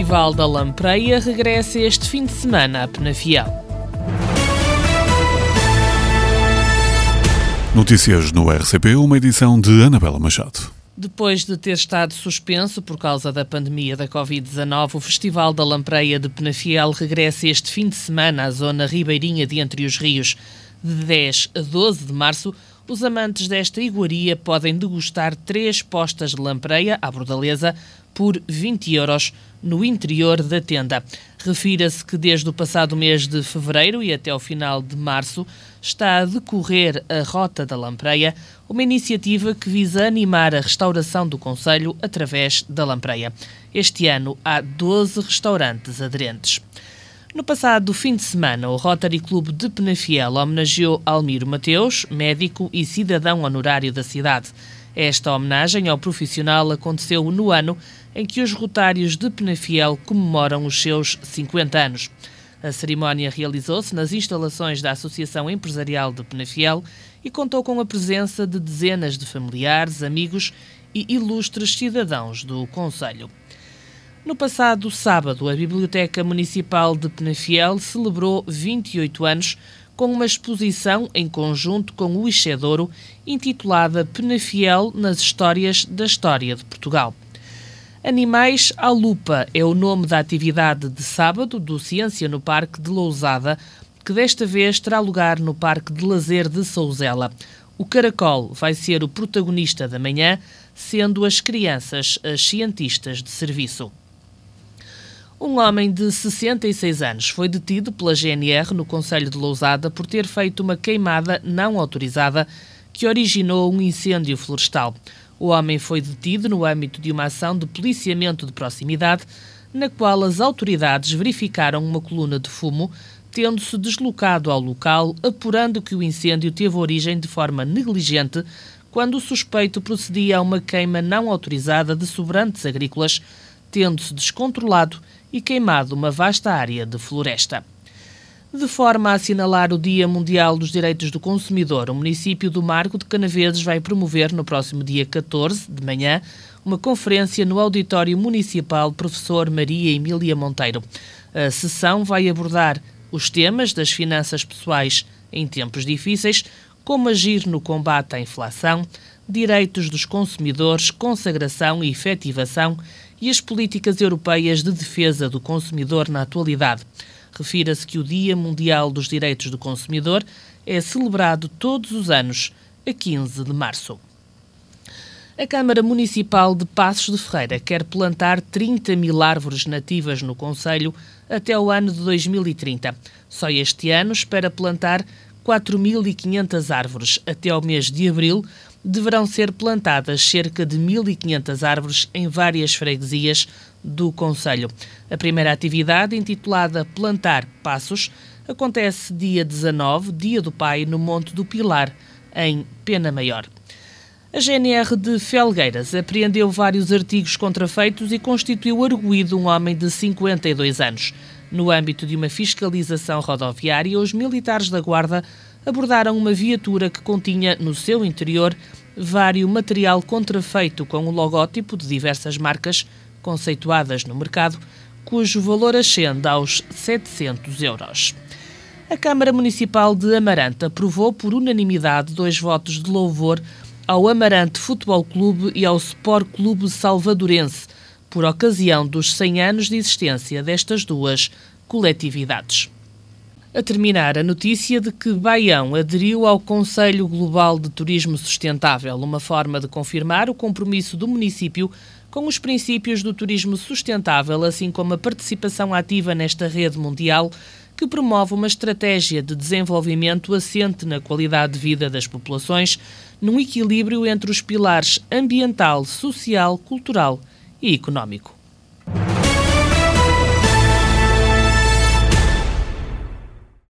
Festival da Lampreia regressa este fim de semana a Penafiel. Notícias no RCP, uma edição de Anabela Machado. Depois de ter estado suspenso por causa da pandemia da Covid-19, o Festival da Lampreia de Penafiel regressa este fim de semana à zona ribeirinha de Entre os Rios. De 10 a 12 de março, os amantes desta iguaria podem degustar 3 postas de lampreia à bordaleza por 20 € no interior da tenda. Refira-se que desde o passado mês de fevereiro e até o final de março está a decorrer a Rota da Lampreia, uma iniciativa que visa animar a restauração do concelho através da lampreia. Este ano há 12 restaurantes aderentes. No passado fim de semana, o Rotary Clube de Penafiel homenageou Almiro Mateus, médico e cidadão honorário da cidade. Esta homenagem ao profissional aconteceu no ano em que os rotários de Penafiel comemoram os seus 50 anos. A cerimónia realizou-se nas instalações da Associação Empresarial de Penafiel e contou com a presença de dezenas de familiares, amigos e ilustres cidadãos do concelho. No passado sábado, a Biblioteca Municipal de Penafiel celebrou 28 anos com uma exposição em conjunto com o Ixedouro, intitulada Penafiel nas Histórias da História de Portugal. Animais à Lupa é o nome da atividade de sábado do Ciência no Parque de Lousada, que desta vez terá lugar no Parque de Lazer de Souzela. O caracol vai ser o protagonista da manhã, sendo as crianças as cientistas de serviço. Um homem de 66 anos foi detido pela GNR no concelho de Lousada por ter feito uma queimada não autorizada que originou um incêndio florestal. O homem foi detido no âmbito de uma ação de policiamento de proximidade, na qual as autoridades verificaram uma coluna de fumo, tendo-se deslocado ao local, apurando que o incêndio teve origem de forma negligente, quando o suspeito procedia a uma queima não autorizada de sobrantes agrícolas, tendo-se descontrolado e queimado uma vasta área de floresta. De forma a assinalar o Dia Mundial dos Direitos do Consumidor, o município do Marco de Canaveses vai promover no próximo dia 14, de manhã, uma conferência no Auditório Municipal Professor Maria Emília Monteiro. A sessão vai abordar os temas das finanças pessoais em tempos difíceis, como agir no combate à inflação, direitos dos consumidores, consagração e efetivação e as políticas europeias de defesa do consumidor na atualidade. Refira-se que o Dia Mundial dos Direitos do Consumidor é celebrado todos os anos, a 15 de março. A Câmara Municipal de Passos de Ferreira quer plantar 30 mil árvores nativas no concelho até o ano de 2030. Só este ano espera plantar 4.500 árvores. Até ao mês de abril, deverão ser plantadas cerca de 1.500 árvores em várias freguesias do concelho. A primeira atividade, intitulada Plantar Passos, acontece dia 19, Dia do Pai, no Monte do Pilar, em Pena Maior. A GNR de Felgueiras apreendeu vários artigos contrafeitos e constituiu arguido um homem de 52 anos. No âmbito de uma fiscalização rodoviária, os militares da Guarda abordaram uma viatura que continha no seu interior vários material contrafeito com o logótipo de diversas marcas conceituadas no mercado, cujo valor ascende aos 700 €. A Câmara Municipal de Amarante aprovou por unanimidade 2 votos de louvor ao Amarante Futebol Clube e ao Sport Clube Salvadorense, por ocasião dos 100 anos de existência destas duas coletividades. A terminar, a notícia de que Baião aderiu ao Conselho Global de Turismo Sustentável, uma forma de confirmar o compromisso do município com os princípios do turismo sustentável, assim como a participação ativa nesta rede mundial que promove uma estratégia de desenvolvimento assente na qualidade de vida das populações, num equilíbrio entre os pilares ambiental, social, cultural e económico.